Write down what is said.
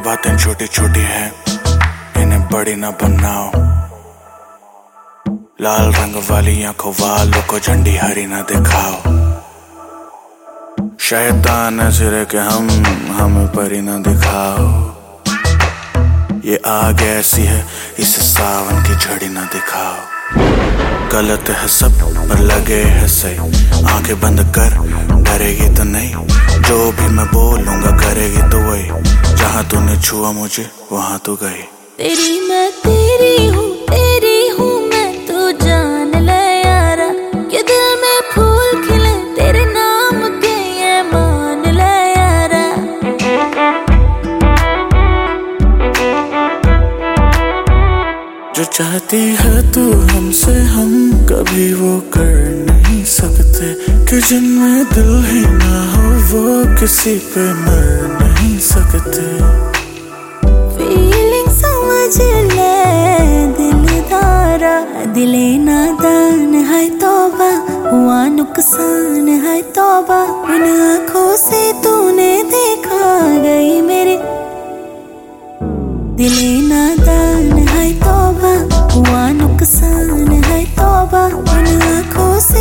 बातें छोटी छोटी हैं, इन्हें बड़ी ना बनाओ। लाल रंग वाली आंखों वालों को झंडी हरी ना दिखाओ। शैतान है सिरे के हम, हमें परी ना दिखाओ। ये आग ऐसी है, इसे सावन की झड़ी ना दिखाओ। गलत है सब पर लगे है सही, आंखें बंद कर डरेगी तो नहीं। जो भी मैं बोलूंगा करेगी तो वही, जहां तूने छुआ मुझे वहां तू गई। तेरी मैं तेरी हूँ मैं, तू जान ले यारा। कि दिल में फूल खिले तेरे नाम के, ये मान ले यारा। जो चाहती है तू हमसे, हम कभी वो कर नहीं सकते। कि जिनमें दिल ही ना हो वो किसी पे मर नहीं सकते। फीलिंग समझ ले दिलदारा, दिले नादान है तौबा, हुआ नुकसान है तौबा। उन आँखों से तूने देखा गई मेरे, दिले नादान है तौबा, हुआ नुकसान है तौबा। उन आँखों से